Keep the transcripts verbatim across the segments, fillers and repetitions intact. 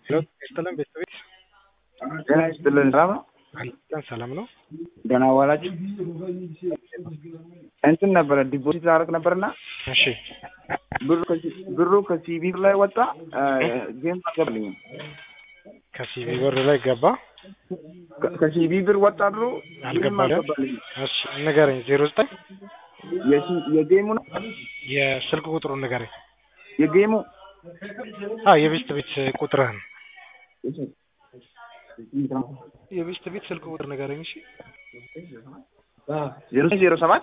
ሄሎ ሰላም ቤተሰቦች ጤና ይስጥልን። ሰላም ነው? አለን ሰላም ነው። ደህና ዋላችሁ? እንትን ነበረ ዲፖዚት ላደርግ ነበርና እሺ ብሩ ከሲ ብሩ ከሲቢ ላይ ወጣ። ጌም አልገባልኝም። ከሲቢ ብር ላይ ገባ ከሲቢ ብር ወጣ ብሩ አልገባልኝ። እሺ ንገረኝ። ዜሮ ዘጠኝ የሲ የጌሙ ነው የስልክ ቁጥሩን ንገረኝ። የጌሙ አዎ የቤስት ቤት ቁጥርህን የቤስት ቤት ስልክ ቁጥር ንገረኝ። እሺ ዜሮ ዜሮ ሰባት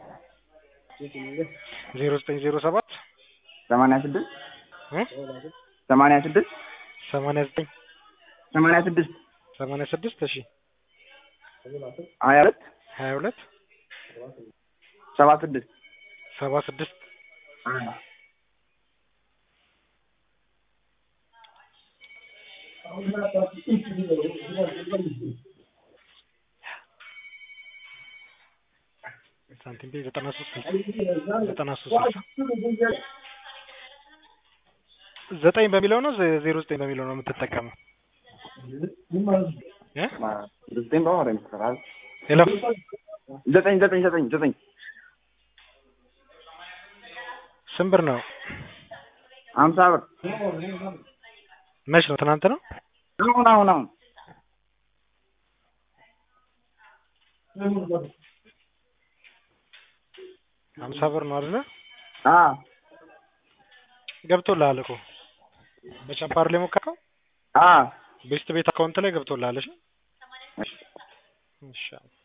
ዜሮ ዘጠኝ ዜሮ ሰባት ሰማንያ ስድስት እ ሰማንያ ስድስት ሰማንያ ዘጠኝ ሰማንያ ስድስት ሰማንያ ስድስት እሺ ሀያ ሁለት ሀያ ሁለት ሰባ ስድስት ሰባ ስድስት ሳንቲም ቤት ዘጠና ሶስት ዘጠና ሶስት ዘጠኝ በሚለው ነው ዜሮ ዘጠኝ በሚለው ነው የምትጠቀመው? እ ዘጠኝ በማለት ይመስላል። ሄሎ ዘጠኝ ዘጠኝ ዘጠኝ ዘጠኝ ስንት ብር ነው? ሀምሳ ብር። መች ነው? ትናንት ነው? አሁን አሁን አሁን ሀምሳ ብር ነው አይደል? አዎ ገብቶልሃል እኮ በቻፓር ላይ ሞከርከው? አዎ ቤስት ቤት አካውንት ላይ ገብቶልሃል። እሺ እሺ